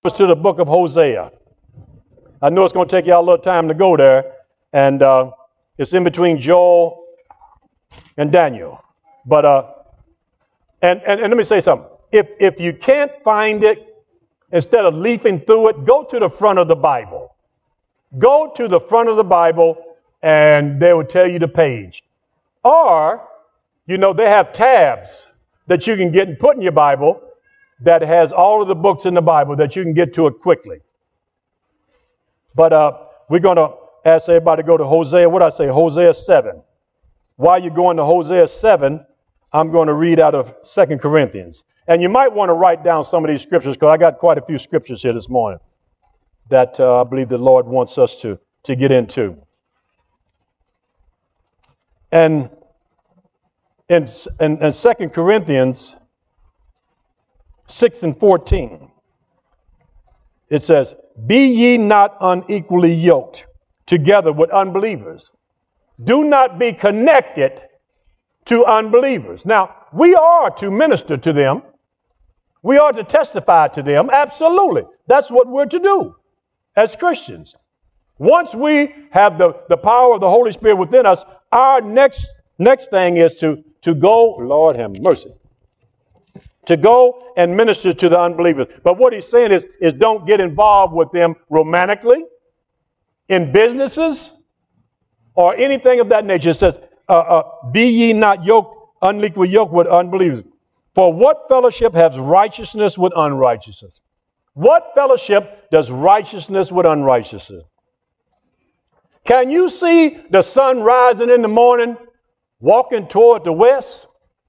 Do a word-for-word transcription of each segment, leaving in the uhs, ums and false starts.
to the book of Hosea. I know it's going to take y'all a little time to go there, and uh, it's in between Joel and Daniel. But uh, and, and and let me say something. If if you can't find it, instead of leafing through it, go to the front of the Bible. Go to the front of the Bible, and they will tell you the page. Or, you know, they have tabs that you can get and put in your Bible that has all of the books in the Bible that you can get to it quickly. But uh, we're going to ask everybody to go to Hosea. What did I say? Hosea seven. While you're going to Hosea seven, I'm going to read out of Second Corinthians. And you might want to write down some of these scriptures, because I got quite a few scriptures here this morning that uh, I believe the Lord wants us to, to get into. And in, in, in Second Corinthians six and fourteen, it says, "Be ye not unequally yoked together with unbelievers. Do not be connected to unbelievers." Now, we are to minister to them. We are to testify to them. Absolutely. That's what we're to do as Christians. Once we have the, the power of the Holy Spirit within us, our next next thing is to, to go, Lord have mercy, to go and minister to the unbelievers. But what he's saying is, is don't get involved with them romantically, in businesses, or anything of that nature. It says, uh, uh, be ye not yoked, unequally yoked with unbelievers. For what fellowship has righteousness with unrighteousness? What fellowship does righteousness with unrighteousness? Can you see the sun rising in the morning, walking toward the west?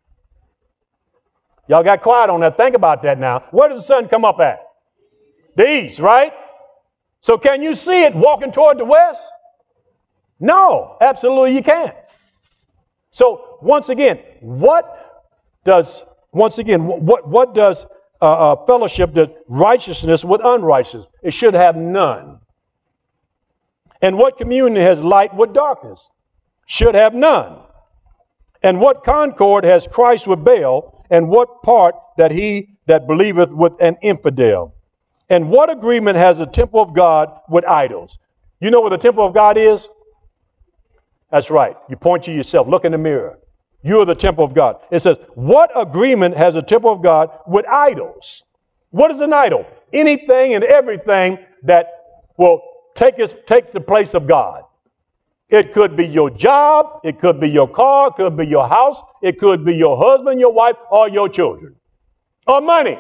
Y'all got quiet on that. Think about that now. Where does the sun come up at? The east, right? So can you see it walking toward the west? No, absolutely you can't. So once again, what does once again what what does uh, uh, fellowship does righteousness with unrighteousness? It should have none. And what communion has light with darkness? Should have none. And what concord has Christ with Baal? And what part that he that believeth with an infidel? And what agreement has the temple of God with idols? You know what the temple of God is? That's right. You point to yourself. Look in the mirror. You are the temple of God. It says, what agreement has the temple of God with idols? What is an idol? Anything and everything that will take its, take the place of God. It could be your job. It could be your car. It could be your house. It could be your husband, your wife, or your children. Or money.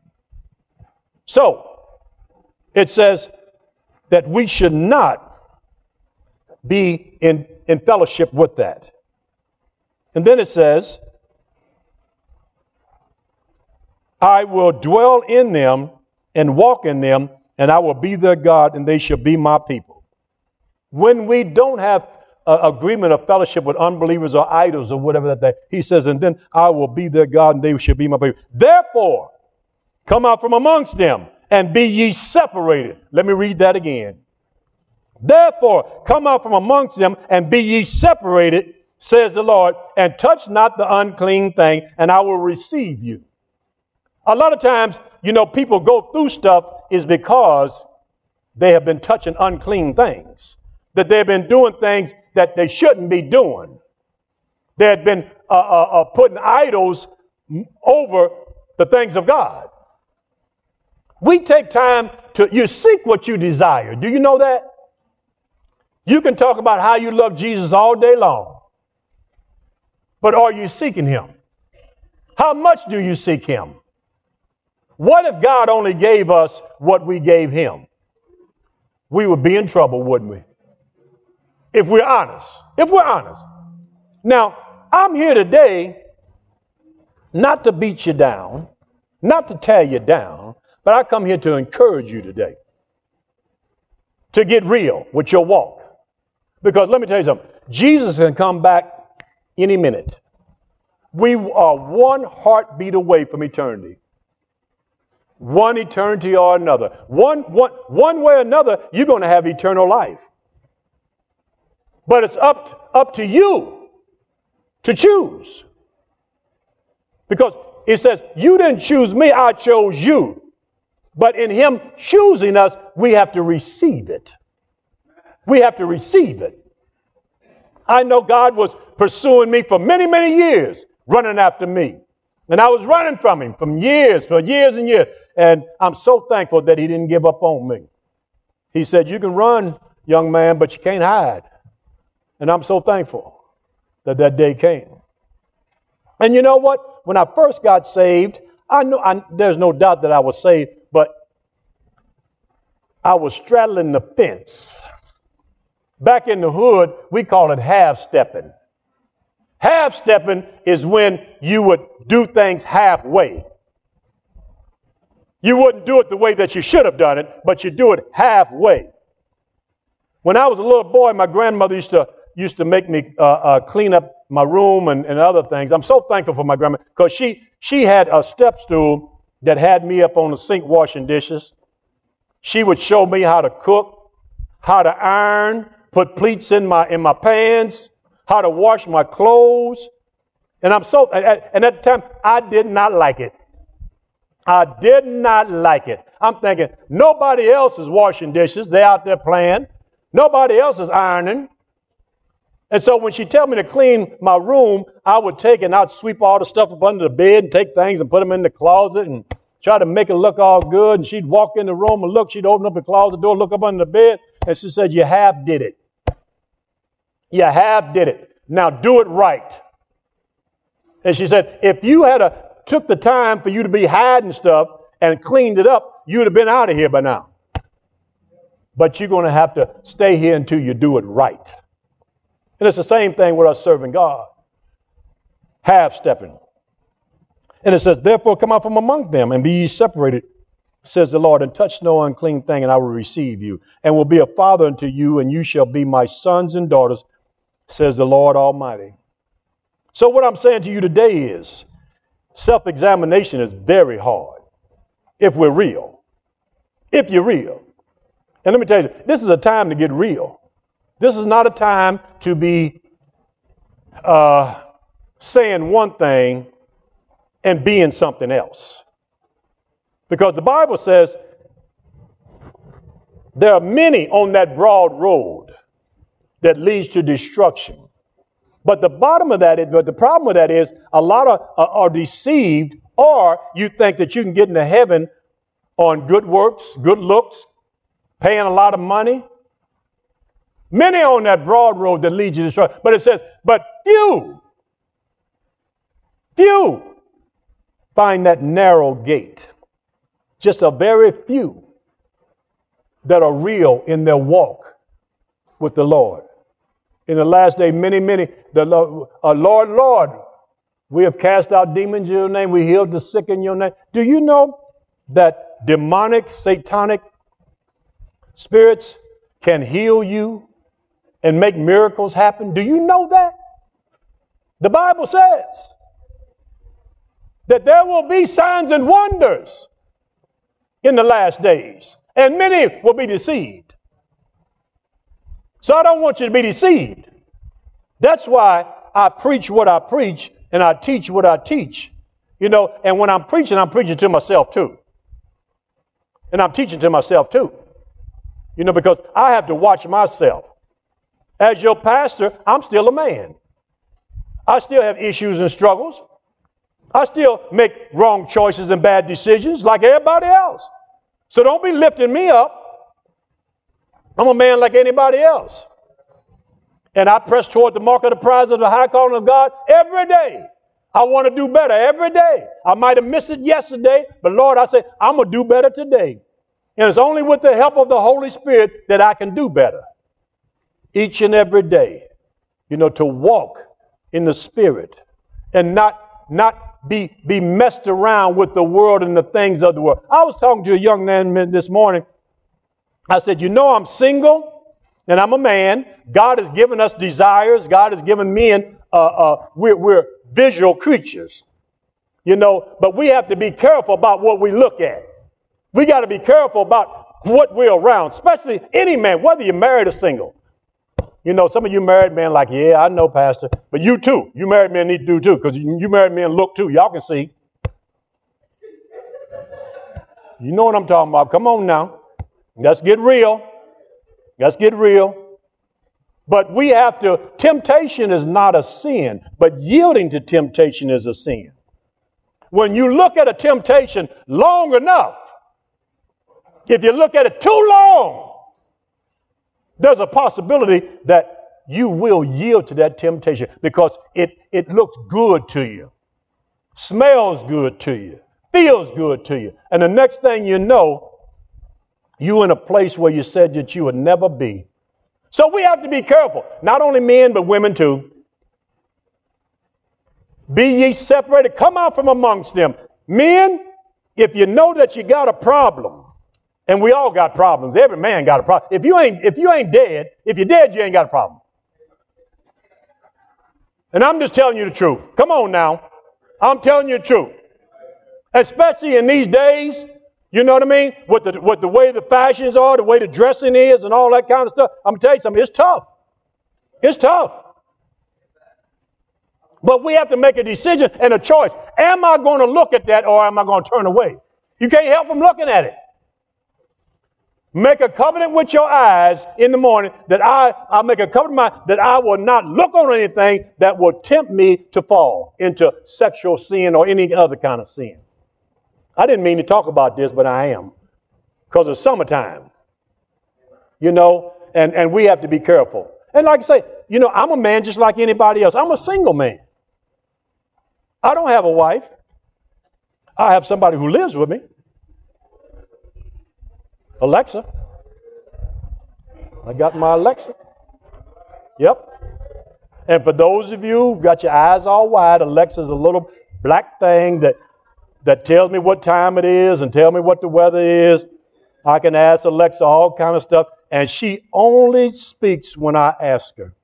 So, it says that we should not be in, in fellowship with that. And then it says, I will dwell in them and walk in them, and I will be their God, and they shall be my people. When we don't have an agreement of fellowship with unbelievers or idols or whatever that they, he says, and then I will be their God, and they shall be my people. Therefore, come out from amongst them, and be ye separated. Let me read that again. Therefore, come out from amongst them, and be ye separated, says the Lord, and touch not the unclean thing, and I will receive you. A lot of times, you know, people go through stuff is because they have been touching unclean things, that they've been doing things that they shouldn't be doing. They had been uh, uh, uh, putting idols over the things of God. We take time to, you seek what you desire. Do you know that? You can talk about how you love Jesus all day long. But are you seeking him? How much do you seek him? What if God only gave us what we gave him? We would be in trouble, wouldn't we? If we're honest. If we're honest. Now, I'm here today not to beat you down, not to tear you down, but I come here to encourage you today to get real with your walk. Because let me tell you something. Jesus can come back any minute. We are one heartbeat away from eternity. One eternity or another. One, one, one way or another, you're going to have eternal life. But it's up, up to you to choose. Because it says, you didn't choose me, I chose you. But in him choosing us, we have to receive it. We have to receive it. I know God was pursuing me for many, many years, running after me. And I was running from him for years, for years and years. And I'm so thankful that he didn't give up on me. He said, you can run, young man, but you can't hide. And I'm so thankful that that day came. And you know what? When I first got saved, I know I, there's no doubt that I was saved, but I was straddling the fence. Back in the hood, we call it half-stepping. Half-stepping is when you would do things halfway. You wouldn't do it the way that you should have done it, but you do it halfway. When I was a little boy, my grandmother used to used to make me uh, uh, clean up my room and, and other things. I'm so thankful for my grandma because she she had a step stool that had me up on the sink washing dishes. She would show me how to cook, how to iron, put pleats in my in my pans, how to wash my clothes. And I'm so and at the time I did not like it. I did not like it. I'm thinking nobody else is washing dishes. They're out there playing. Nobody else is ironing. And so when she tell me to clean my room, I would take and I'd sweep all the stuff up under the bed and take things and put them in the closet and try to make it look all good. And she'd walk in the room and look, she'd open up the closet door, look up under the bed, and she said, you half did it. You half did it. Now do it right. And she said, if you had a, took the time for you to be hiding stuff and cleaned it up, you'd have been out of here by now. But you're going to have to stay here until you do it right. And it's the same thing with us serving God. Half-stepping. And it says, therefore come out from among them and be ye separated, says the Lord, and touch no unclean thing, and I will receive you, and will be a father unto you, and you shall be my sons and daughters, says the Lord Almighty. So what I'm saying to you today is, self-examination is very hard if we're real. If you're real. And let me tell you, this is a time to get real. This is not a time to be uh, saying one thing and being something else. Because the Bible says there are many on that broad road that leads to destruction. But the bottom of that is, but the problem with that is a lot of uh, are deceived, or you think that you can get into heaven on good works, good looks, paying a lot of money. Many on that broad road that leads you to destruction. But it says, but few, few find that narrow gate. Just a very few that are real in their walk with the Lord. In the last day, many, many, the Lord, uh, Lord, Lord, we have cast out demons in your name. We healed the sick in your name. Do you know that demonic, satanic spirits can heal you and make miracles happen? Do you know that? The Bible says that there will be signs and wonders in the last days, and many will be deceived. So I don't want you to be deceived. That's why I preach what I preach and I teach what I teach. You know, and when I'm preaching, I'm preaching to myself too. And I'm teaching to myself too. You know, because I have to watch myself. As your pastor, I'm still a man. I still have issues and struggles. I still make wrong choices and bad decisions like everybody else. So don't be lifting me up. I'm a man like anybody else. And I press toward the mark of the prize of the high calling of God every day. I want to do better every day. I might have missed it yesterday, but Lord, I say, I'm going to do better today. And it's only with the help of the Holy Spirit that I can do better. Each and every day, you know, to walk in the Spirit and not, not be, be messed around with the world and the things of the world. I was talking to a young man this morning. I said, you know, I'm single and I'm a man. God has given us desires. God has given men, uh, uh, we're, we're visual creatures, you know, but we have to be careful about what we look at. We got to be careful about what we're around, especially any man, whether you're married or single. You know, some of you married men like, yeah, I know, Pastor, but you too. You married men need to do too, because you, you married men look too. Y'all can see. You know what I'm talking about. Come on now. Let's get real. Let's get real. But we have to, temptation is not a sin, but yielding to temptation is a sin. When you look at a temptation long enough, if you look at it too long, there's a possibility that you will yield to that temptation because it, it looks good to you, smells good to you, feels good to you. And the next thing you know, you're in a place where you said that you would never be. So we have to be careful, not only men, but women too. Be ye separated, come out from amongst them. Men, if you know that you got a problem, and we all got problems, every man got a problem. If you ain't, if you ain't dead, if you're dead, you ain't got a problem. And I'm just telling you the truth. Come on now. I'm telling you the truth. Especially in these days, you know what I mean? With the, with the way the fashions are, the way the dressing is and all that kind of stuff. I'm going to tell you something. It's tough. It's tough. But we have to make a decision and a choice. Am I going to look at that or am I going to turn away? You can't help from looking at it. Make a covenant with your eyes in the morning that I, I'll make a covenant with my, that I will not look on anything that will tempt me to fall into sexual sin or any other kind of sin. I didn't mean to talk about this, but I am. Because it's summertime. You know, and, and we have to be careful. And like I say, you know, I'm a man just like anybody else. I'm a single man. I don't have a wife. I have somebody who lives with me. Alexa. I got my Alexa. Yep. And for those of you who got your eyes all wide, Alexa's a little black thing that that tells me what time it is and tell me what the weather is. I can ask Alexa all kind of stuff, and she only speaks when I ask her.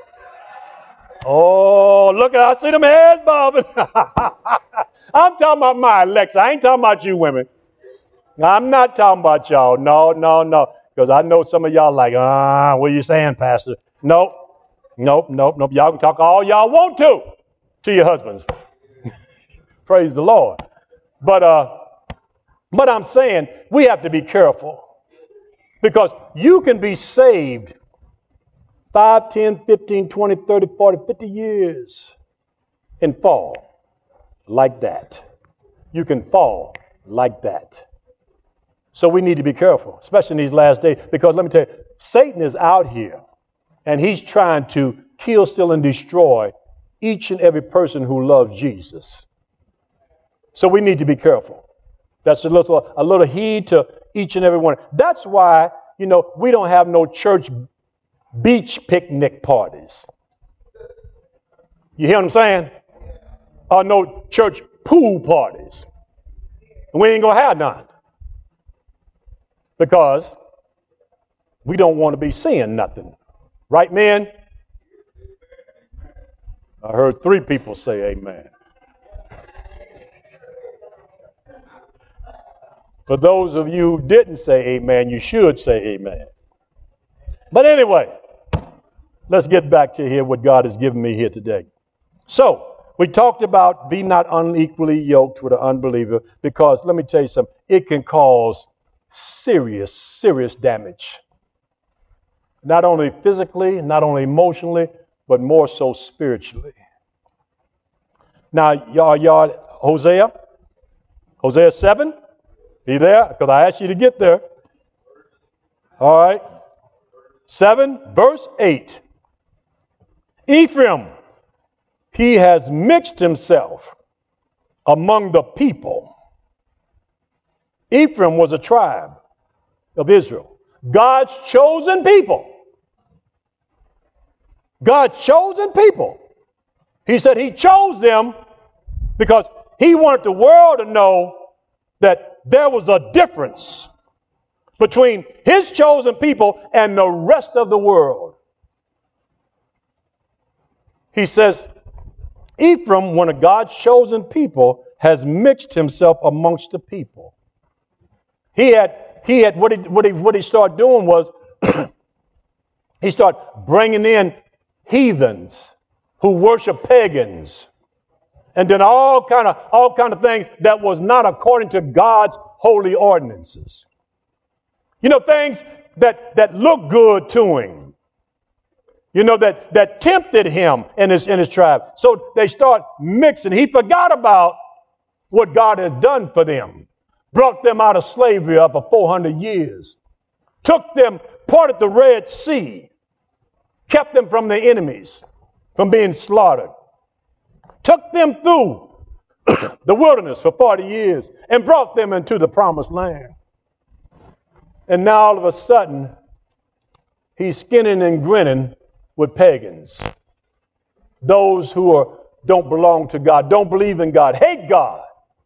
Oh, look, I see them heads bobbing. I'm talking about my Alexa. I ain't talking about you women. I'm not talking about y'all. No, no, no. Because I know some of y'all like, ah, what are you saying, Pastor? Nope, nope, nope, nope. Y'all can talk all y'all want to to your husbands. Praise the Lord. But uh, but I'm saying we have to be careful because you can be saved five, ten, fifteen, twenty, thirty, forty, fifty years and fall like that. You can fall like that. So we need to be careful, especially in these last days, because let me tell you, Satan is out here and he's trying to kill, steal, and destroy each and every person who loves Jesus. So we need to be careful. That's a little, a little heed to each and every one. That's why, you know, we don't have no church beach picnic parties. You hear what I'm saying? Or no church pool parties. We ain't going to have none. Because we don't want to be seeing nothing. Right, men? I heard three people say amen. For those of you who didn't say amen, you should say amen. But anyway, let's get back to here what God has given me here today. So, we talked about be not unequally yoked with an unbeliever because, let me tell you something, it can cause serious, serious damage. Not only physically, not only emotionally, but more so spiritually. Now, y'all, y'all, Hosea? Hosea seven? Be there? Because I asked you to get there. All right. seven, verse eight. Ephraim, he has mixed himself among the people. Ephraim was a tribe of Israel. God's chosen people. God's chosen people. He said he chose them because he wanted the world to know that there was a difference between his chosen people and the rest of the world. He says, Ephraim, one of God's chosen people, has mixed himself amongst the people. He had, he had, what he, what he, what he started doing was, he started bringing in heathens who worship pagans. And then all kind of all kind of things that was not according to God's holy ordinances. You know, things that, that look good to him. You know, that, that tempted him and his, and his tribe. So they start mixing. He forgot about what God has done for them. Brought them out of slavery up for four hundred years. Took them, parted the Red Sea. Kept them from their enemies, from being slaughtered. Took them through the wilderness for forty years and brought them into the promised land. And now all of a sudden, he's skinning and grinning with pagans. Those who are, don't belong to God, don't believe in God, hate God.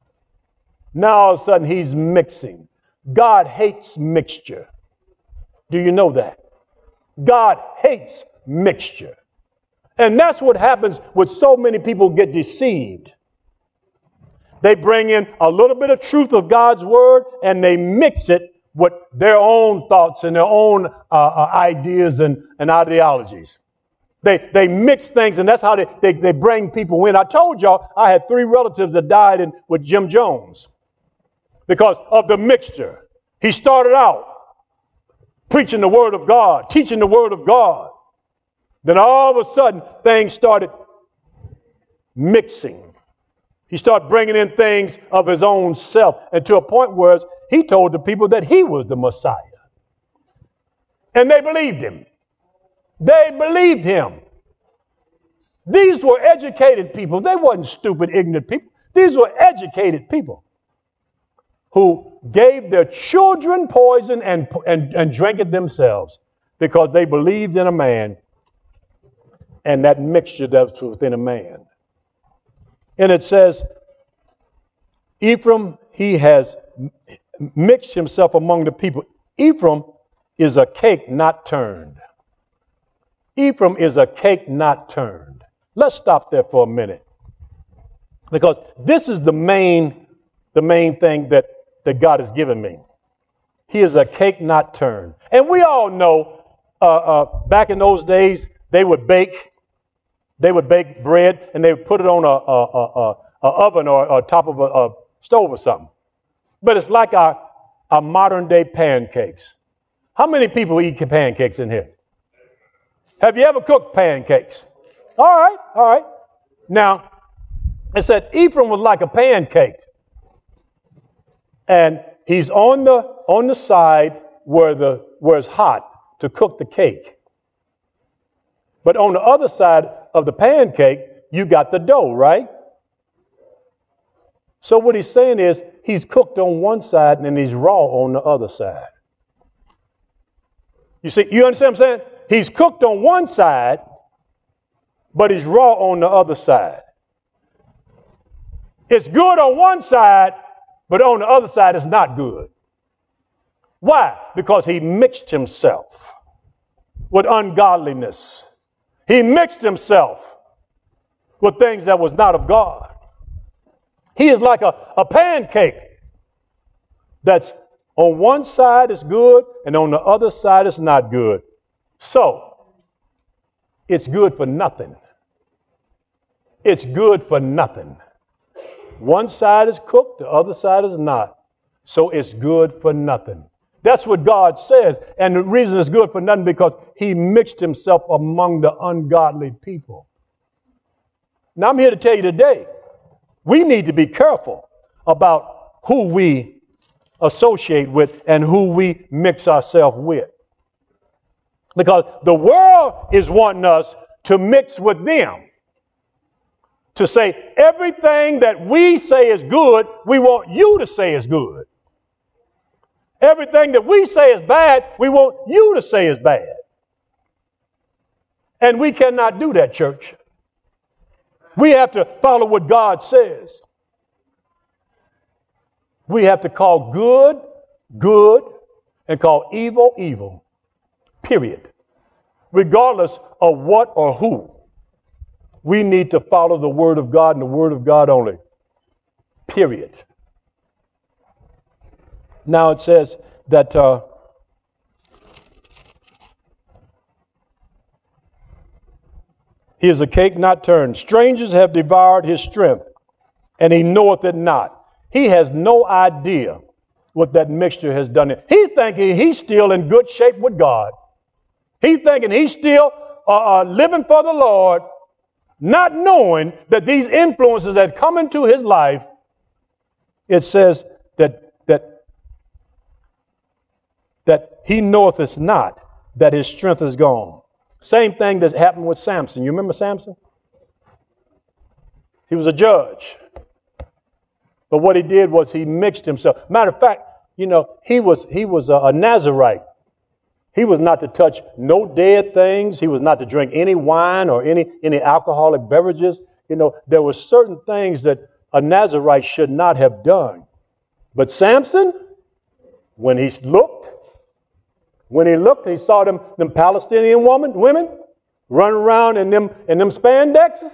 Now all of a sudden he's mixing. God hates mixture. Do you know that? God hates mixture. And that's what happens with so many people get deceived. They bring in a little bit of truth of God's word and they mix it with their own thoughts and their own uh, uh, ideas and, and ideologies. They they mix things, and that's how they, they, they bring people in. I told y'all I had three relatives that died in, with Jim Jones because of the mixture. He started out preaching the word of God, teaching the word of God. Then all of a sudden, things started mixing. He started bringing in things of his own self, and to a point where he told the people that he was the Messiah. And they believed him. They believed him. These were educated people. They weren't stupid, ignorant people. These were educated people who gave their children poison and, and, and drank it themselves because they believed in a man and that mixture that was within a man. And it says, Ephraim, he has mixed himself among the people. Ephraim is a cake not turned. Ephraim is a cake not turned. Let's stop there for a minute. Because this is the main, the main thing that, that God has given me. He is a cake not turned. And we all know uh, uh, back in those days, they would bake. They would bake bread and they would put it on a, a, a, a oven or, or top of a, a stove or something. But it's like our, our modern day pancakes. How many people eat pancakes in here? Have you ever cooked pancakes? All right, all right. Now, it said Ephraim was like a pancake. And he's on the on the side where the where it's hot to cook the cake. But on the other side of the pancake, you got the dough, right? So what he's saying is he's cooked on one side and then he's raw on the other side. You see, you understand what I'm saying? He's cooked on one side, but he's raw on the other side. It's good on one side, but on the other side it's not good. Why? Because he mixed himself with ungodliness. He mixed himself with things that was not of God. He is like a, a pancake that's on one side is good and on the other side is not good. So, it's good for nothing. It's good for nothing. One side is cooked, the other side is not. So it's good for nothing. That's what God says. And the reason it's good for nothing because he mixed himself among the ungodly people. Now I'm here to tell you today, we need to be careful about who we associate with and who we mix ourselves with. Because the world is wanting us to mix with them. To say everything that we say is good, we want you to say is good. Everything that we say is bad, we want you to say is bad. And we cannot do that, church. We have to follow what God says. We have to call good, good, and call evil, evil. Period. Regardless of what or who. We need to follow the Word of God and the Word of God only. Period. Now it says that uh, he is a cake not turned. Strangers have devoured his strength, and he knoweth it not. He has no idea what that mixture has done. He's thinking he's still in good shape with God. He's thinking he's still uh, uh, living for the Lord, not knowing that these influences that come into his life, it says that that that he knoweth it's not, that his strength is gone. Same thing that happened with Samson. You remember Samson? He was a judge. But what he did was he mixed himself. Matter of fact, you know, he was he was a, a Nazarite. He was not to touch no dead things. He was not to drink any wine or any, any alcoholic beverages. You know, there were certain things that a Nazarite should not have done. But Samson, when he looked, when he looked, he saw them, them Palestinian woman, women running around in them, in them spandexes.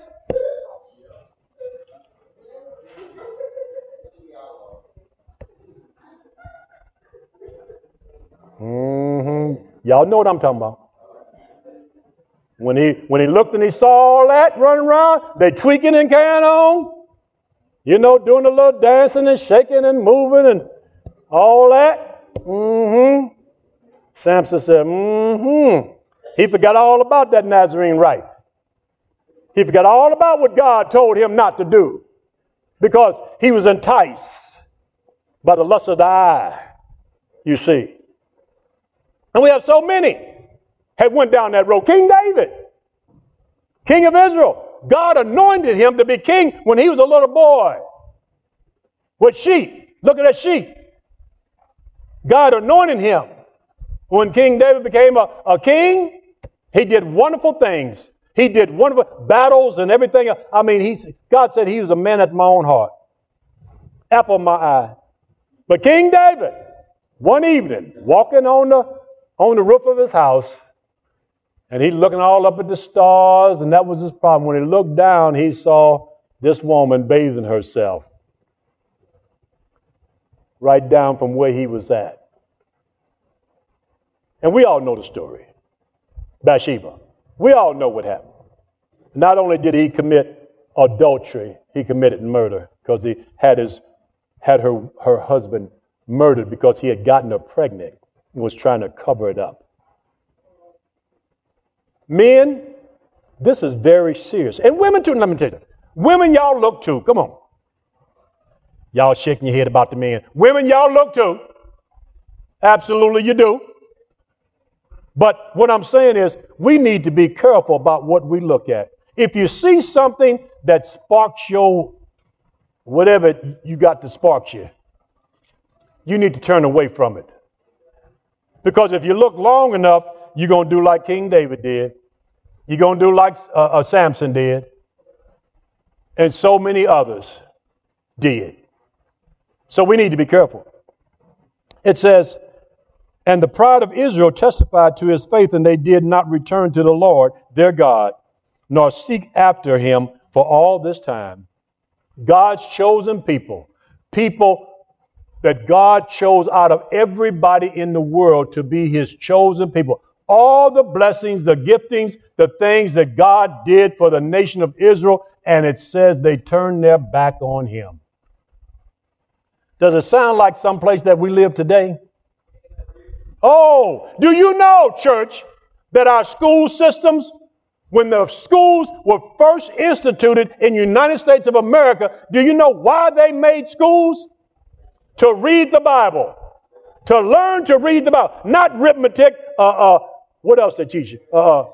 Mm-hmm. Y'all know what I'm talking about. When he when he looked and he saw all that running around, they tweaking and carrying on, you know, doing a little dancing and shaking and moving and all that. Mm-hmm. Samson said, mm-hmm. He forgot all about that Nazarene rite. He forgot all about what God told him not to do, because he was enticed by the lust of the eye, you see. And we have so many have went down that road. King David, king of Israel, God anointed him to be king when he was a little boy with sheep. Look at that sheep. God anointed him. When King David became a, a king, he did wonderful things. He did wonderful battles and everything. I mean, he's, God said he was a man after my own heart. Apple of my eye. But King David, one evening, walking on the on the roof of his house, and he looking all up at the stars, and that was his problem. When he looked down, he saw this woman bathing herself right down from where he was at. And we all know the story. Bathsheba. We all know what happened. Not only did he commit adultery, he committed murder, because he had his had her her husband murdered because he had gotten her pregnant and was trying to cover it up. Men, this is very serious. And women too, let me tell you. Women, y'all look too. Come on. Y'all shaking your head about the men. Women, y'all look too. Absolutely you do. But what I'm saying is, we need to be careful about what we look at. If you see something that sparks your, whatever you got to spark you, you need to turn away from it. Because if you look long enough, you're going to do like King David did. You're going to do like uh, uh, Samson did. And so many others did. So we need to be careful. It says, and the pride of Israel testified to his faith, and they did not return to the Lord their God, nor seek after him for all this time. God's chosen people, people that God chose out of everybody in the world to be his chosen people. All the blessings, the giftings, the things that God did for the nation of Israel, and it says they turned their back on him. Does it sound like someplace that we live today? Oh, do you know, church, that our school systems, when the schools were first instituted in the United States of America, do you know why they made schools? To read the Bible. To learn to read the Bible. Not arithmetic. Uh, uh, what else they teach you? Uh,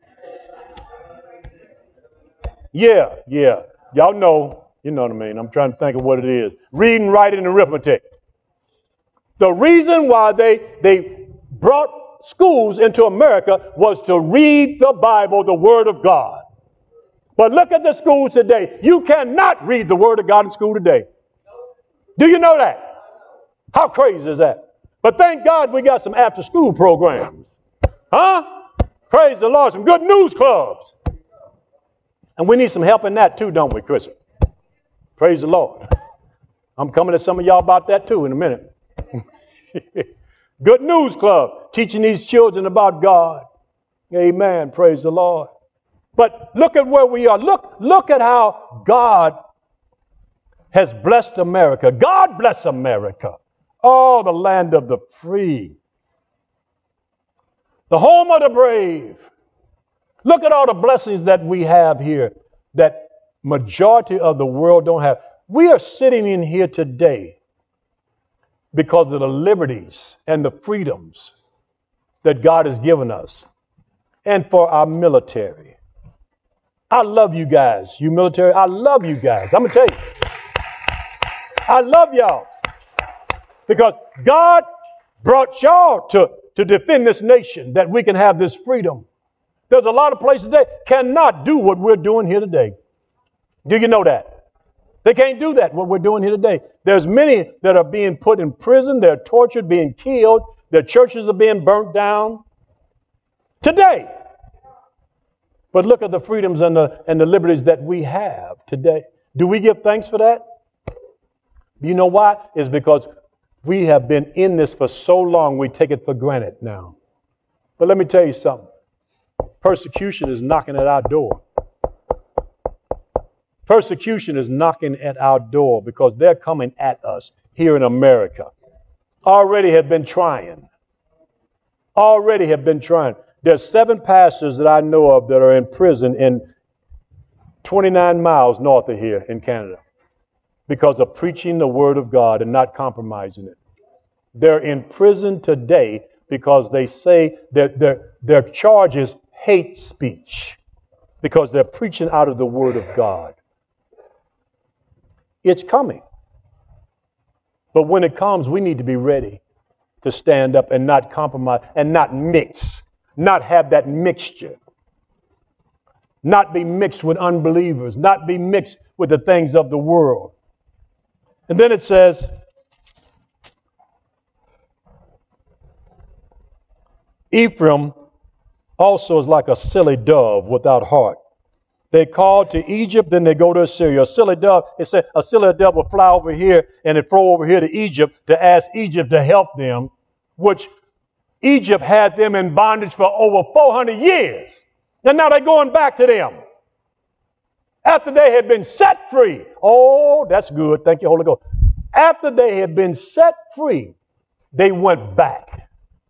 yeah, yeah. Y'all know. You know what I mean. I'm trying to think of what it is. Reading, writing, and arithmetic. The reason why they, they brought schools into America was to read the Bible, the Word of God. But look at the schools today. You cannot read the Word of God in school today. Do you know that? How crazy is that? But thank God we got some after school programs. Huh? Praise the Lord. Some good news clubs. And we need some help in that too, don't we, Chris? Praise the Lord. I'm coming to some of y'all about that too in a minute. Good news club. Teaching these children about God. Amen. Praise the Lord. But look at where we are. Look, look at how God has blessed America. God bless America. Oh, the land of the free. The home of the brave. Look at all the blessings that we have here that majority of the world don't have. We are sitting in here today because of the liberties and the freedoms that God has given us, and for our military. I love you guys, you military. I love you guys. I'm going to tell you. I love y'all because God brought y'all to, to defend this nation, that we can have this freedom. There's a lot of places that cannot do what we're doing here today. Do you know that? They can't do that, what we're doing here today. There's many that are being put in prison. They're tortured, being killed. Their churches are being burnt down today. But look at the freedoms and the, and the liberties that we have today. Do we give thanks for that? You know why? It's because we have been in this for so long, we take it for granted now. But let me tell you something. Persecution is knocking at our door. Persecution is knocking at our door because they're coming at us here in America. Already have been trying. Already have been trying. There's seven pastors that I know of that are in prison in twenty-nine miles north of here in Canada because of preaching the word of God and not compromising it. They're in prison today because they say that their, their charge is hate speech because they're preaching out of the word of God. It's coming. But when it comes, we need to be ready to stand up and not compromise and not mix, not have that mixture, not be mixed with unbelievers, not be mixed with the things of the world. And then it says, Ephraim also is like a silly dove without heart. They call to Egypt, then they go to Assyria. A silly dove, it said a silly dove will fly over here and it flew over here to Egypt to ask Egypt to help them, which Egypt had them in bondage for over four hundred years. And now they're going back to them after they had been set free. Oh, that's good. Thank you, Holy Ghost. After they had been set free, they went back.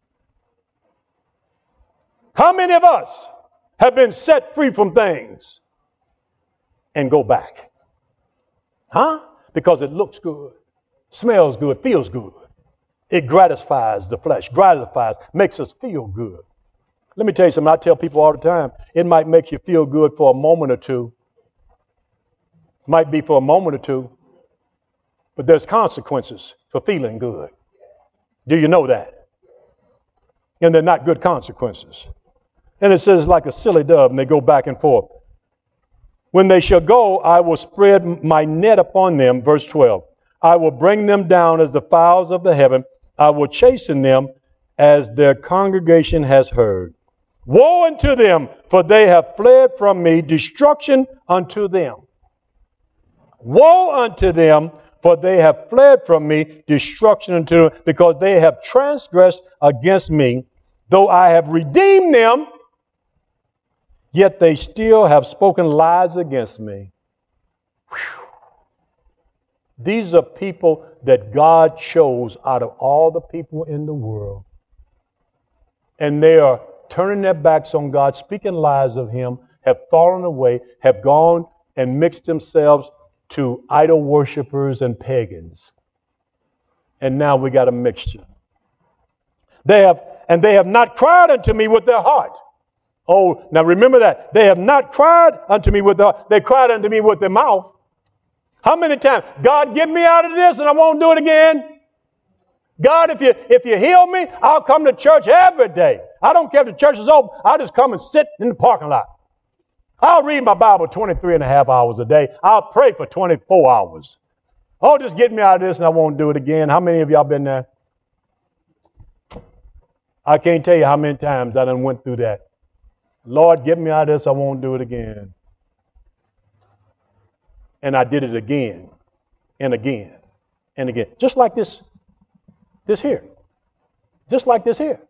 How many of us have been set free from things and go back? Huh? Because it looks good, smells good, feels good. It gratifies the flesh, gratifies, makes us feel good. Let me tell you something. I tell people all the time, it might make you feel good for a moment or two. Might be for a moment or two. But there's consequences for feeling good. Do you know that? And they're not good consequences. And it says like a silly dove, and they go back and forth. When they shall go, I will spread my net upon them. Verse twelve. I will bring them down as the fowls of the heaven. I will chasten them as their congregation has heard. Woe unto them, for they have fled from me, destruction unto them. Woe unto them, for they have fled from me, destruction unto them, because they have transgressed against me. Though I have redeemed them, yet they still have spoken lies against me. Whew. These are people that God chose out of all the people in the world. And they are turning their backs on God, speaking lies of Him, have fallen away, have gone and mixed themselves to idol worshipers and pagans. And now we got a mixture. They have, and they have not cried unto me with their heart. Oh, now remember that. They have not cried unto me with their heart. They cried unto me with their mouth. How many times? God, get me out of this and I won't do it again. God, if you if you heal me, I'll come to church every day. I don't care if the church is open. I'll just come and sit in the parking lot. I'll read my Bible twenty-three and a half hours a day. I'll pray for twenty-four hours. Oh, just get me out of this and I won't do it again. How many of y'all been there? I can't tell you how many times I done went through that. Lord, get me out of this. I won't do it again. And I did it again and again and again. Just like this, this here. Just like this here.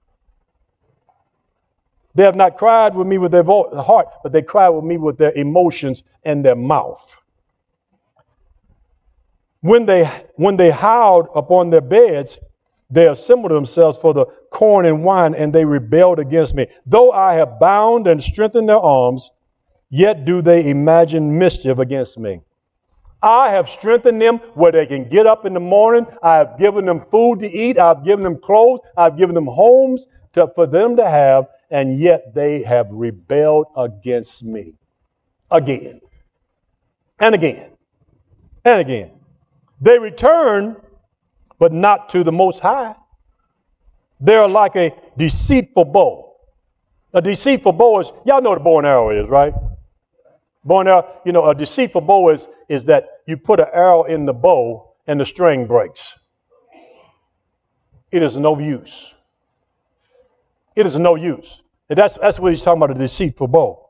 They have not cried with me with their vo- heart, but they cry with me with their emotions and their mouth. When they when they howled upon their beds, they assembled themselves for the corn and wine, and they rebelled against me. Though I have bound and strengthened their arms, yet do they imagine mischief against me. I have strengthened them where they can get up in the morning. I have given them food to eat. I've given them clothes. I've given them homes to, for them to have, and yet they have rebelled against me again and again and again. They return, but not to the Most High. They're like a deceitful bow. A deceitful bow is, y'all know what a bow and arrow is, right? Bow and arrow, you know, a deceitful bow is, is that you put an arrow in the bow and the string breaks. It is no use. It is no use. And that's, that's what he's talking about, a deceitful bow.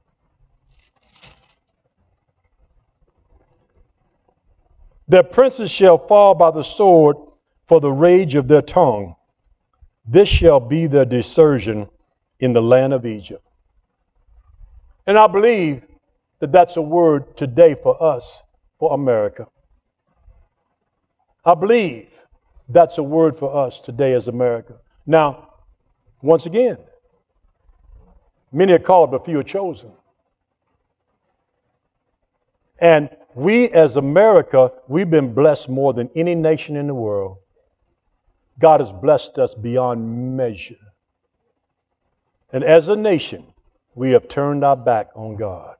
Their princes shall fall by the sword for the rage of their tongue. This shall be their desertion in the land of Egypt. And I believe that that's a word today for us, for America. I believe that's a word for us today as America. Now, once again, many are called, but few are chosen. And we as America, we've been blessed more than any nation in the world. God has blessed us beyond measure. And as a nation, we have turned our back on God.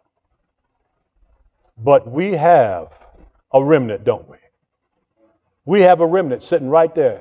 But we have a remnant, don't we? We have a remnant sitting right there.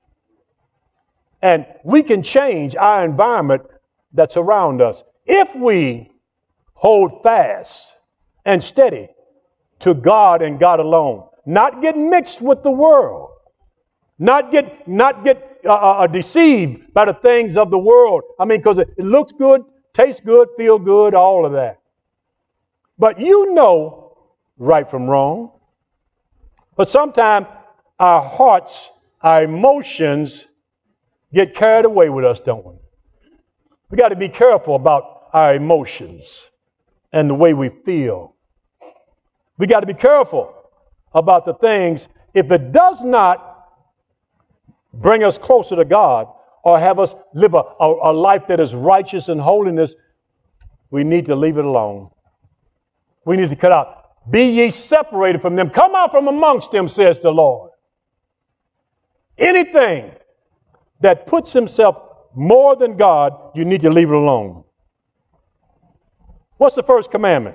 And we can change our environment that's around us if we hold fast and steady to God and God alone. Not get mixed with the world. Not get not get uh, uh, deceived by the things of the world. I mean, because it, it looks good, tastes good, feel good, all of that. But you know right from wrong. But sometimes our hearts, our emotions get carried away with us, don't we? We got to be careful about our emotions and the way we feel. We got to be careful about the things. If it does not bring us closer to God or have us live a, a, a life that is righteous and holiness, we need to leave it alone. We need to cut out. Be ye separated from them. Come out from amongst them, says the Lord. Anything that puts himself more than God, you need to leave it alone. What's the first commandment?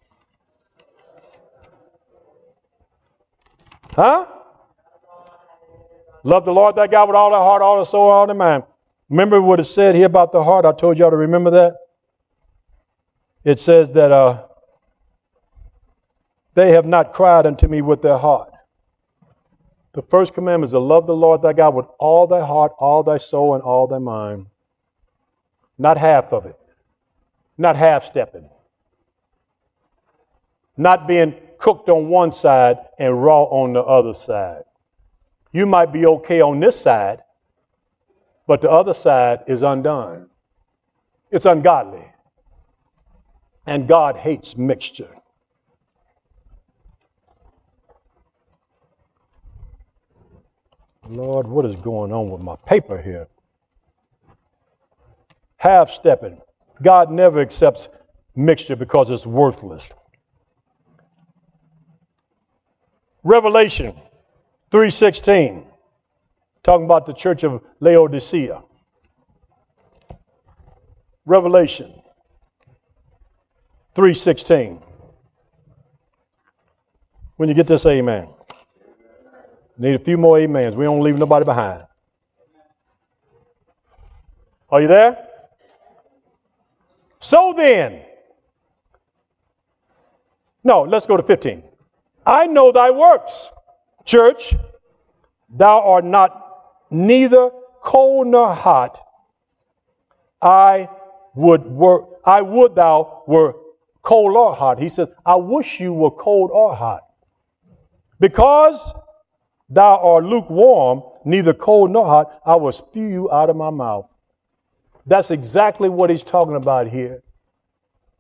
Huh? Love the Lord thy God with all thy heart, all thy soul, all thy mind. Remember what it said here about the heart? I told y'all to remember that. It says that uh, they have not cried unto me with their heart. The first commandment is to love the Lord thy God with all thy heart, all thy soul, and all thy mind. Not half of it. Not half-stepping. Not being cooked on one side and raw on the other side. You might be okay on this side, but the other side is undone. It's ungodly. And God hates mixture. Lord, what is going on with my paper here? Half-stepping. God never accepts mixture because it's worthless. Revelation three sixteen, talking about the church of Laodicea. Revelation three sixteen. When you get this, amen. Need a few more amens. We don't leave nobody behind. Are you there? So then, no, let's go to fifteen. I know thy works, church. Thou art not neither cold nor hot. I would were I would thou were cold or hot. He says, I wish you were cold or hot. Because thou art lukewarm, neither cold nor hot, I will spew you out of my mouth. That's exactly what he's talking about here.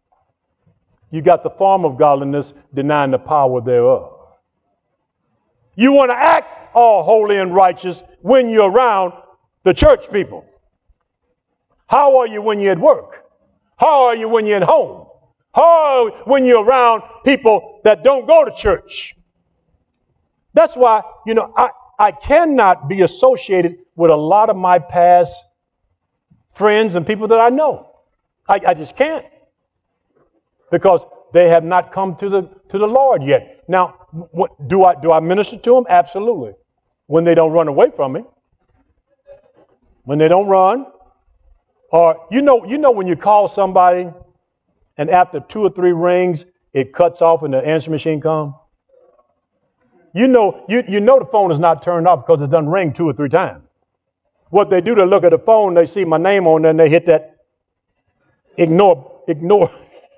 You got the form of godliness denying the power thereof. You want to act all holy and righteous when you're around the church people. How are you when you're at work? How are you when you're at home? How are you when you're around people that don't go to church? That's why, you know, I, I cannot be associated with a lot of my past friends and people that I know. I, I just can't. Because they have not come to the to the Lord yet. Now, what, do I do I minister to them? Absolutely. When they don't run away from me. When they don't run. Or you know, you know when you call somebody and after two or three rings, it cuts off and the answer machine comes? You know, you, you know the phone is not turned off because it doesn't ring two or three times. What they do, they look at the phone, they see my name on there, and they hit that ignore, ignore.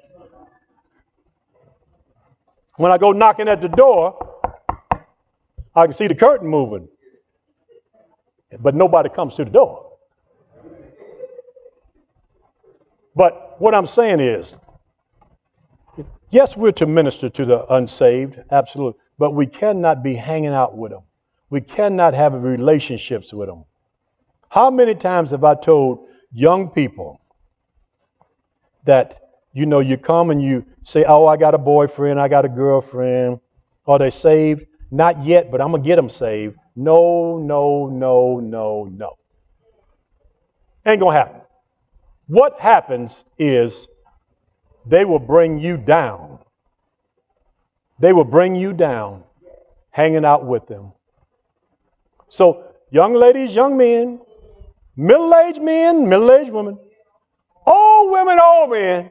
When I go knocking at the door, I can see the curtain moving. But nobody comes to the door. But what I'm saying is, yes, we're to minister to the unsaved, absolutely. But we cannot be hanging out with them. We cannot have relationships with them. How many times have I told young people that, you know, you come and you say, oh, I got a boyfriend, I got a girlfriend. Are they saved? Not yet, but I'm going to get them saved. No, no, no, no, no. Ain't going to happen. What happens is they will bring you down. They will bring you down hanging out with them. So, young ladies, young men, middle-aged men, middle-aged women, old women, old men,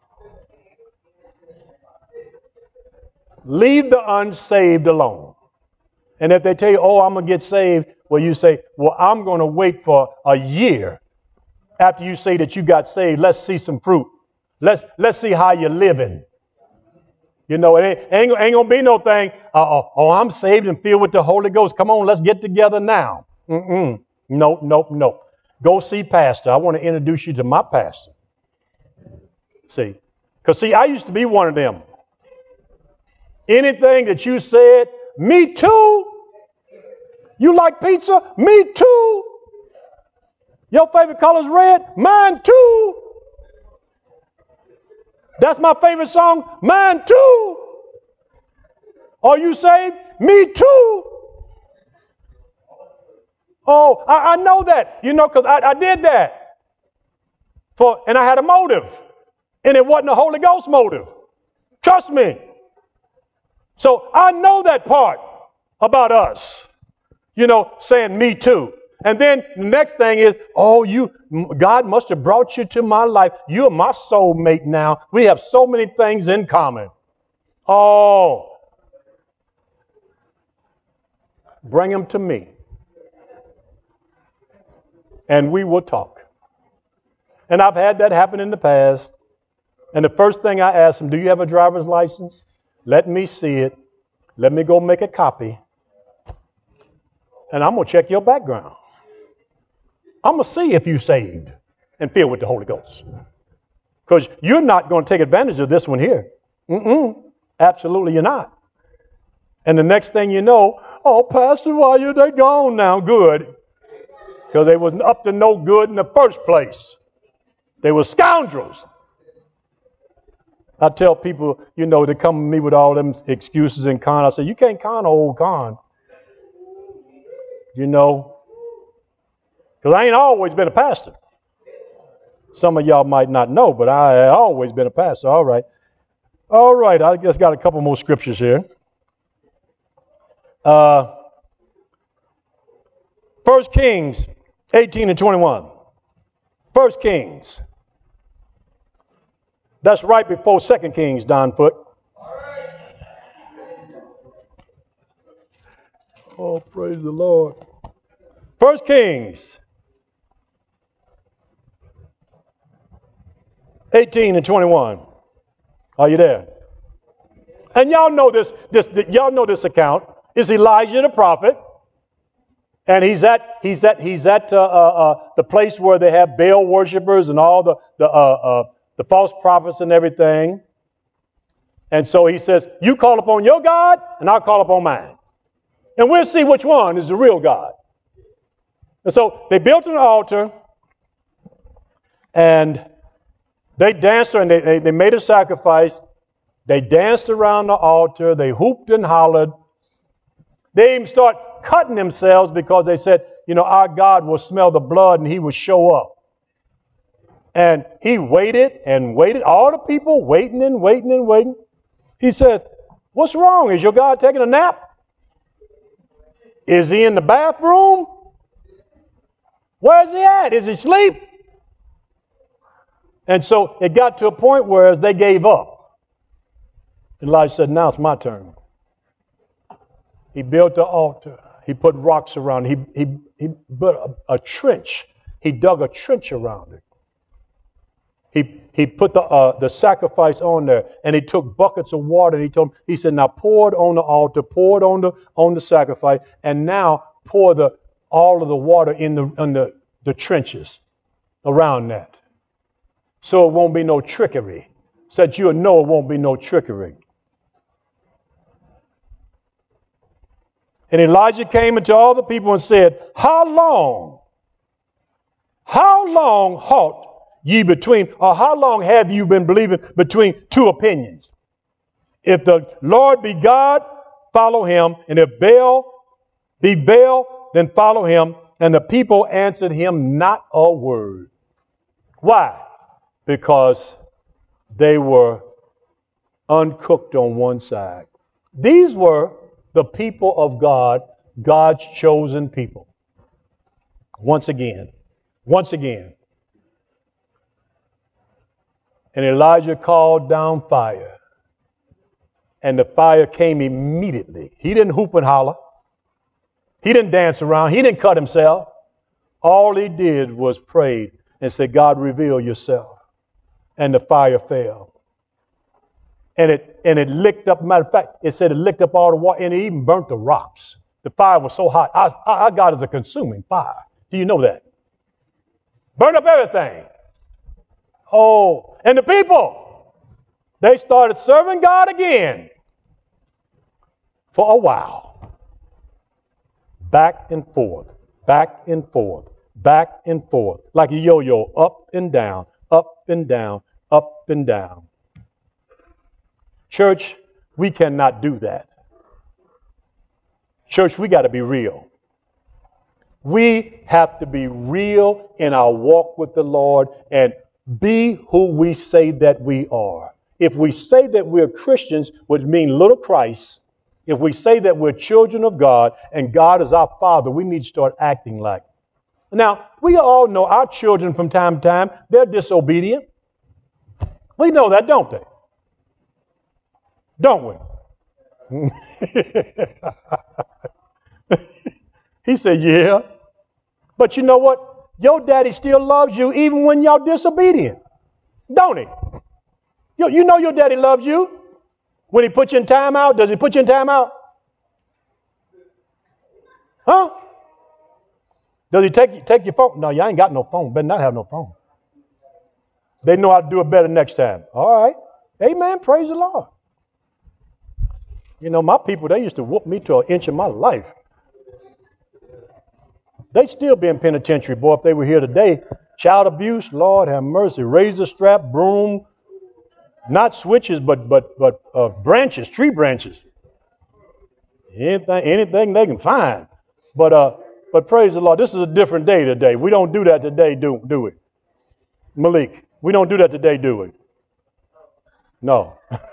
leave the unsaved alone. And if they tell you, oh, I'm going to get saved, well, you say, well, I'm going to wait for a year after you say that you got saved. Let's see some fruit. Let's let's see how you're living. You know, it ain't, ain't, ain't going to be no thing, uh, oh, I'm saved and filled with the Holy Ghost. Come on, let's get together now. Mm-mm. Nope, nope, nope. Go see pastor. I want to introduce you to my pastor. See, because see, I used to be one of them. Anything that you said, me too. You like pizza? Me too. Your favorite color is red? Mine too. That's my favorite song? Mine too. Are you saved? Me too. Oh, I, I know that. You know, because I, I did that. For, and I had a motive. And it wasn't a Holy Ghost motive. Trust me. So I know that part about us. You know, saying me too. And then the next thing is, oh, you, God must have brought you to my life. You're my soulmate now. We have so many things in common. Oh, bring them to me. And we will talk. And I've had that happen in the past. And the first thing I ask them, do you have a driver's license? Let me see it. Let me go make a copy. And I'm going to check your background. I'm going to see if you're saved and filled with the Holy Ghost. Because you're not going to take advantage of this one here. Mm-mm. Absolutely you're not. And the next thing you know, oh, Pastor, why are they gone now? Good. Because they wasn't up to no good in the first place. They were scoundrels. I tell people, you know, they come to me with all them excuses and con. I say, you can't con old con. You know, because I ain't always been a pastor. Some of y'all might not know, but I have always been a pastor. All right. All right. I just got a couple more scriptures here. Uh, First Kings eighteen and twenty-one. First Kings. That's right before Second Kings, Don Foot. Oh, praise the Lord. First Kings eighteen and twenty-one. Are you there? And y'all know this, this, y'all know this account. It's Elijah the prophet. And he's at he's at he's at uh, uh, uh, the place where they have Baal worshipers and all the the uh, uh, the false prophets and everything. And so he says, "You call upon your God, and I'll call upon mine." And we'll see which one is the real God. And so they built an altar, and they danced and they, they, they made a sacrifice. They danced around the altar. They hooped and hollered. They even start cutting themselves because they said, you know, our God will smell the blood and he will show up. And he waited and waited. All the people waiting and waiting and waiting. He said, what's wrong? Is your God taking a nap? Is he in the bathroom? Where's he at? Is he asleep? And so it got to a point where as they gave up, Elijah said, now it's my turn. He built the altar. He put rocks around it. He, he, he built a, a trench. He dug a trench around it. He, he put the, uh, the sacrifice on there, and he took buckets of water, and he told him, he said, now pour it on the altar, pour it on the, on the sacrifice, and now pour the, all of the water in the, in the, the trenches around that. So it won't be no trickery. So that you'll know it won't be no trickery. And Elijah came into all the people and said, how long, how long halt ye between, or how long have you been believing between two opinions? If the Lord be God, follow him. And if Baal be Baal, then follow him. And the people answered him not a word. Why? Because they were uncooked on one side. These were the people of God, God's chosen people. Once again, once again. And Elijah called down fire. And the fire came immediately. He didn't hoop and holler. He didn't dance around. He didn't cut himself. All he did was pray and say, God, reveal yourself. And the fire fell. And it and it licked up, matter of fact, it said it licked up all the water, and it even burnt the rocks. The fire was so hot. Our, our God is a consuming fire. Do you know that? Burn up everything. Oh, and the people, they started serving God again for a while. Back and forth, back and forth, back and forth. Like a yo-yo, up and down, up and down, up and down. Church, we cannot do that. Church, we got to be real. We have to be real in our walk with the Lord and be who we say that we are. If we say that we're Christians, which means little Christ, if we say that we're children of God and God is our Father, we need to start acting like it. Now, we all know our children from time to time, they're disobedient. We know that, don't they? Don't we? He said, yeah. But you know what? Your daddy still loves you even when y'all disobedient. Don't he? You, you know your daddy loves you. When he puts you in timeout, does he put you in timeout? Huh? Does he take, take your phone? No, you ain't got no phone. Better not have no phone. They know how to do it better next time. All right. Amen. Praise the Lord. You know, my people, they used to whoop me to an inch of my life. They'd still be in penitentiary, boy, if they were here today. Child abuse, Lord have mercy. Razor strap, broom, not switches, but but but uh, branches, tree branches. Anything, anything they can find. But uh, but praise the Lord, this is a different day today. We don't do that today, do do we? Malik, we don't do that today, do we? No.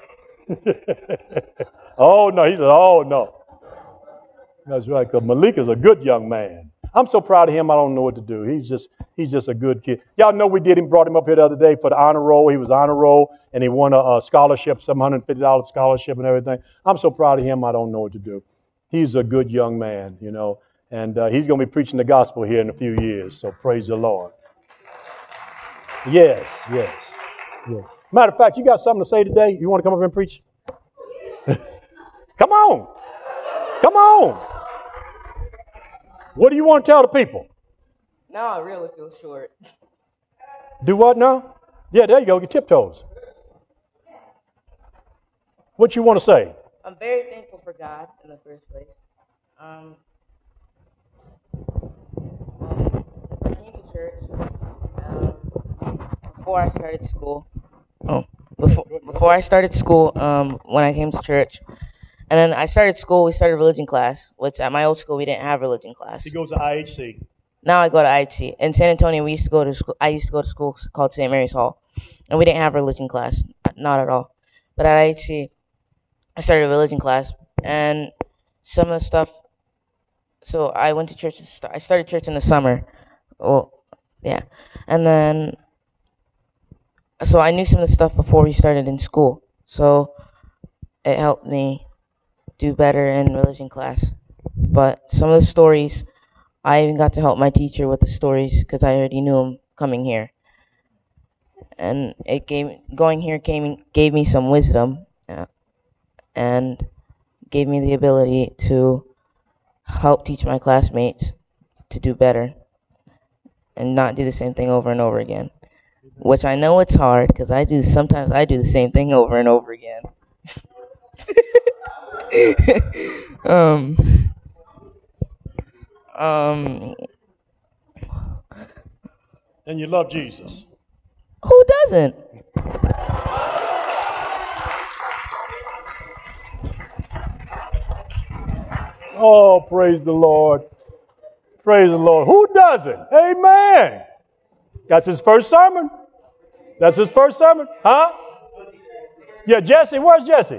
Oh, no. He said, oh, no. That's right, because Malik is a good young man. I'm so proud of him, I don't know what to do. He's just he's just a good kid. Y'all know we did him, brought him up here the other day for the honor roll. He was honor roll, and he won a, a scholarship, seven hundred fifty dollars scholarship and everything. I'm so proud of him, I don't know what to do. He's a good young man, you know, and uh, he's going to be preaching the gospel here in a few years, so praise the Lord. Yes, yes, yes. Matter of fact, you got something to say today? You want to come up here and preach? Come on. Come on. What do you want to tell the people? No, I really feel short. Do what now? Yeah, there you go. Get tiptoes. What you want to say? I'm very thankful for God in the first place. Um, um, I came to church um, before I started school. Oh, before before I started school, um, when I came to church, and then I started school. We started religion class, which at my old school we didn't have religion class. He goes to I H C. Now I go to I H C. In San Antonio, we used to go to school. I used to go to school called Saint Mary's Hall, and we didn't have religion class, not at all. But at I H C, I started a religion class, and some of the stuff. So I went to church. I started church in the summer. Well, yeah, and then so I knew some of the stuff before we started in school. So it helped me do better in religion class. But some of the stories, I even got to help my teacher with the stories because I already knew them coming here. And it gave going here came gave me some wisdom, uh, and gave me the ability to help teach my classmates to do better and not do the same thing over and over again. Which I know it's hard because I do sometimes I do the same thing over and over again. um. Um. And you love Jesus. Who doesn't? Oh, praise the Lord. Praise the Lord. Who doesn't? Amen. That's his first sermon. That's his first sermon. Huh? Yeah, Jesse. Where's Jesse?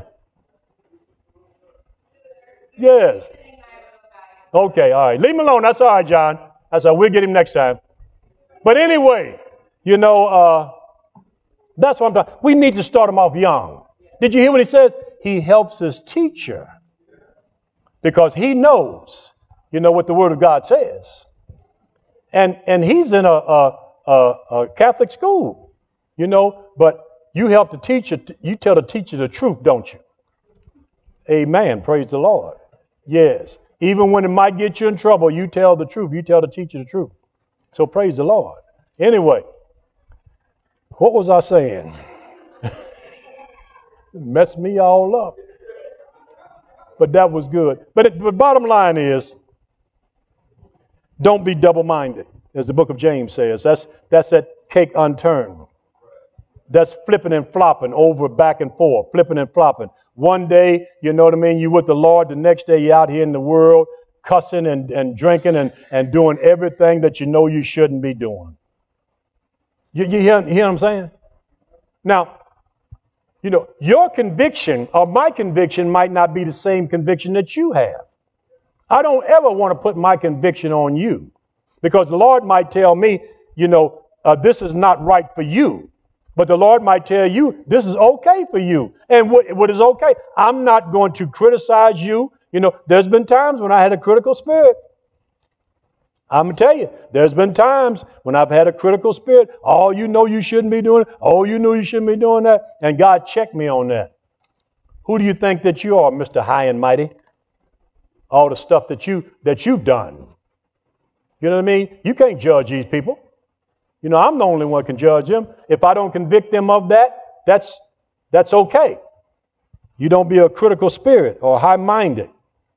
Yes. Okay, all right. Leave him alone. That's all right, John. That's all right. We'll get him next time. But anyway, you know, uh, that's what I'm talking. We need to start him off young. Did you hear what he says? He helps his teacher because he knows, you know, what the Word of God says. And and he's in a, a, a, a Catholic school, you know, but you help the teacher. You tell the teacher the truth, don't you? Amen. Praise the Lord. Yes. Even when it might get you in trouble, you tell the truth. You tell the teacher the truth. So praise the Lord. Anyway, what was I saying? Messed me all up. But that was good. But it, the bottom line is, don't be double-minded, as the book of James says. That's that's that cake unturned. That's flipping and flopping over, back and forth, flipping and flopping. One day, you know what I mean, you with the Lord. The next day, you're out here in the world, cussing and, and drinking and, and doing everything that you know you shouldn't be doing. You, you, hear, you hear what I'm saying? Now, you know, your conviction or my conviction might not be the same conviction that you have. I don't ever want to put my conviction on you because the Lord might tell me, you know, uh, this is not right for you. But the Lord might tell you, this is okay for you. And what, what is okay? I'm not going to criticize you. You know, there's been times when I had a critical spirit. I'm going to tell you, there's been times when I've had a critical spirit. Oh, you know you shouldn't be doing it. Oh, you know you shouldn't be doing that. And God checked me on that. Who do you think that you are, Mister High and Mighty? All the stuff that, you, that you've done. You know what I mean? You can't judge these people. You know, I'm the only one who can judge them. If I don't convict them of that, that's that's okay. You don't be a critical spirit or high-minded.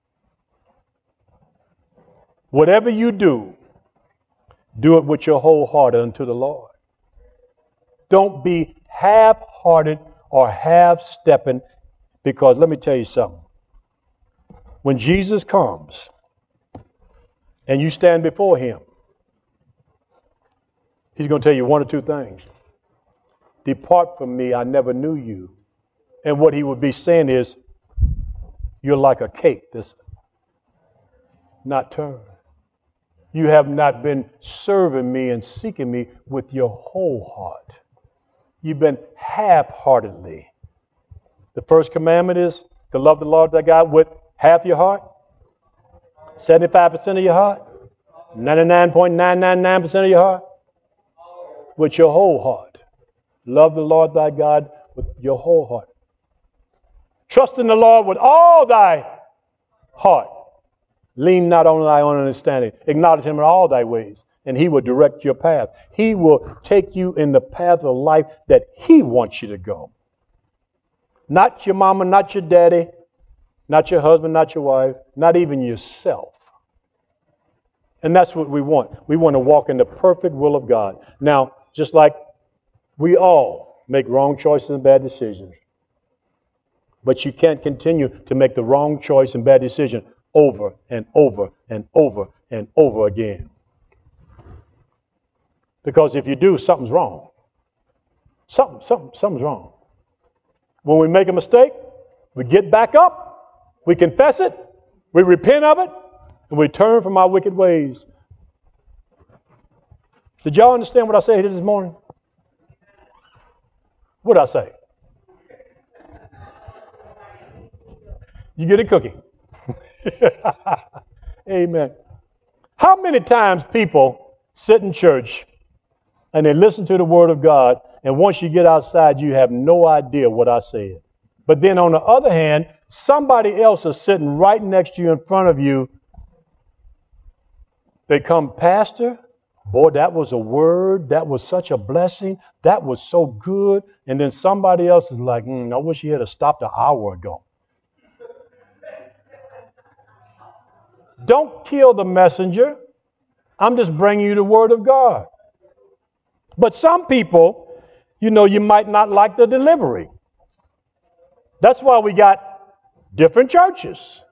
Whatever you do, do it with your whole heart unto the Lord. Don't be half-hearted or half-stepping, because let me tell you something. When Jesus comes and you stand before him, he's going to tell you one or two things. Depart from me, I never knew you. And what he would be saying is, you're like a cake that's not turned. You have not been serving me and seeking me with your whole heart. You've been half-heartedly. The first commandment is to love the Lord thy God with half your heart, seventy-five percent of your heart, ninety-nine point nine nine nine percent of your heart. With your whole heart. Love the Lord thy God with your whole heart. Trust in the Lord with all thy heart. Lean not on thy own understanding. Acknowledge him in all thy ways, and he will direct your path. He will take you in the path of life that he wants you to go. Not your mama, not your daddy, Not your husband, not your wife, not even yourself. And that's what we want. We want to walk in the perfect will of God. Now, just like we all make wrong choices and bad decisions, but you can't continue to make the wrong choice and bad decision over and over and over and over again. Because if you do, something's wrong. Something, something, something's wrong. When we make a mistake, we get back up, we confess it, we repent of it, and we turn from our wicked ways. Did y'all understand what I said here this morning? What did I say? You get a cookie. Amen. How many times people sit in church and they listen to the Word of God, and once you get outside, you have no idea what I said. But then on the other hand, somebody else is sitting right next to you in front of you. They come, Pastor, boy, that was a word. That was such a blessing. That was so good. And then somebody else is like, mm, I wish you had stopped an hour ago. Don't kill the messenger. I'm just bringing you the Word of God. But some people, you know, you might not like the delivery. That's why we got different churches.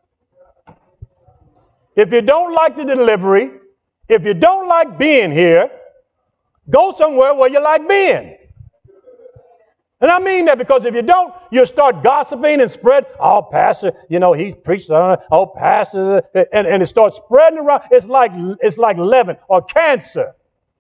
If you don't like the delivery, if you don't like being here, go somewhere where you like being. And I mean that because if you don't, you'll start gossiping and spread, oh, Pastor, you know, he's preached on it. Oh, Pastor, and, and it starts spreading around. It's like it's like leaven or cancer.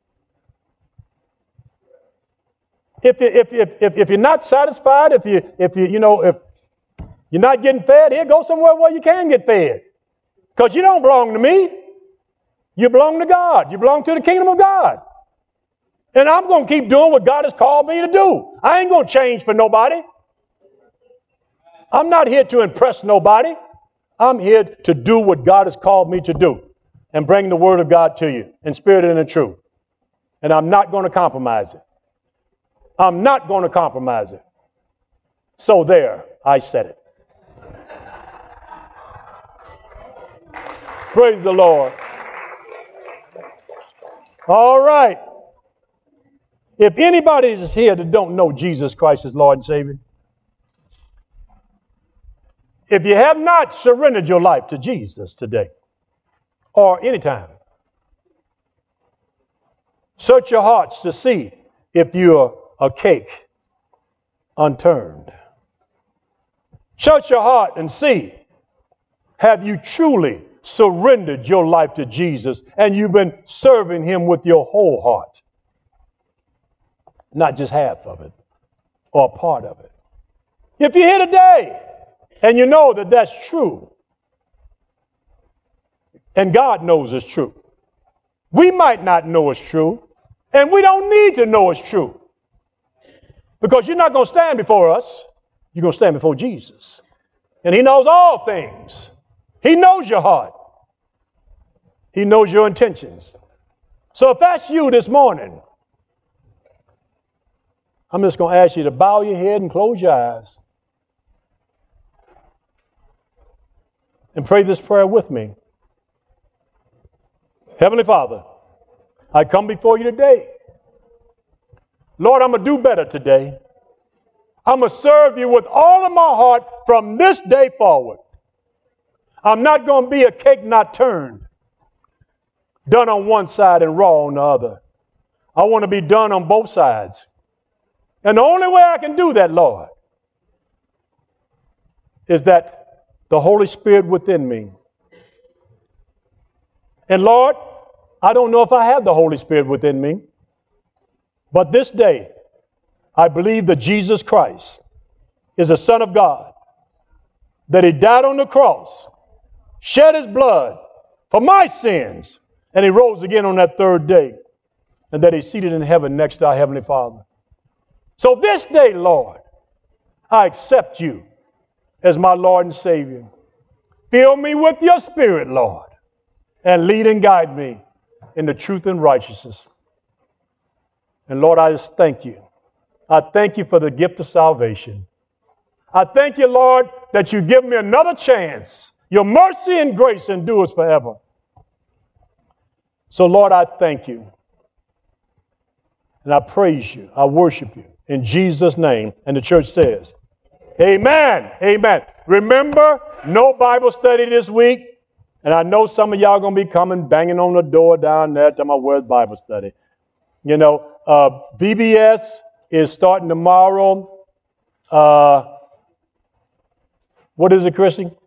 If you if if if, if you're not satisfied, if you if you you know if you're not getting fed, here, go somewhere where you can get fed. Because you don't belong to me. You belong to God. You belong to the kingdom of God. And I'm going to keep doing what God has called me to do. I ain't going to change for nobody. I'm not here to impress nobody. I'm here to do what God has called me to do and bring the Word of God to you in spirit and in truth. And I'm not going to compromise it. I'm not going to compromise it. So there, I said it. Praise the Lord. All right. If anybody is here that don't know Jesus Christ as Lord and Savior, if you have not surrendered your life to Jesus today or anytime, search your hearts to see if you're a cake unturned. Search your heart and see, have you truly surrendered your life to Jesus and you've been serving Him with your whole heart? Not just half of it or part of it. If you're here today and you know that that's true, and God knows it's true, we might not know it's true, and we don't need to know it's true. Because you're not going to stand before us. You're going to stand before Jesus. And He knows all things. He knows your heart. He knows your intentions. So if that's you this morning, I'm just going to ask you to bow your head and close your eyes and pray this prayer with me. Heavenly Father, I come before you today. Lord, I'm going to do better today. I'm going to serve you with all of my heart from this day forward. I'm not going to be a cake not turned, done on one side and raw on the other. I want to be done on both sides. And the only way I can do that, Lord, is that the Holy Spirit within me. And Lord, I don't know if I have the Holy Spirit within me, but this day, I believe that Jesus Christ is the Son of God, that He died on the cross, shed His blood for my sins, and He rose again on that third day, and that He's seated in heaven next to our Heavenly Father. So this day, Lord, I accept you as my Lord and Savior. Fill me with your Spirit, Lord, and lead and guide me in the truth and righteousness. And Lord, I just thank you. I thank you for the gift of salvation. I thank you, Lord, that you give me another chance. Your mercy and grace endures forever. So, Lord, I thank you. And I praise you. I worship you. In Jesus' name. And the church says, amen. Amen. Remember, no Bible study this week. And I know some of y'all going to be coming, banging on the door down there, talking about where's Bible study. You know, uh, B B S is starting tomorrow. Uh, what is it, Chrissy?